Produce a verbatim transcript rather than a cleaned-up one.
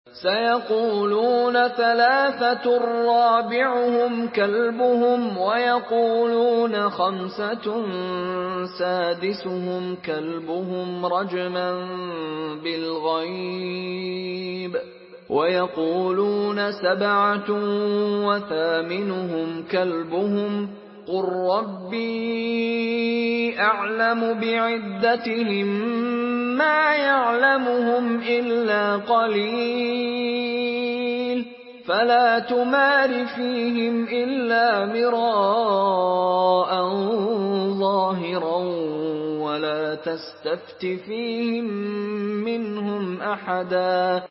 سيقولون ثلاثة رابعهم كلبهم ويقولون خمسة سادسهم كلبهم رجما بالغيب ويقولون سبعة وثامنهم كلبهم قل ربي أعلم بعدتهم ما يعلمهم إلا قليل فلا تمار فيهم إلا مراء ظاهرا ولا تستفت فيهم منهم أحدا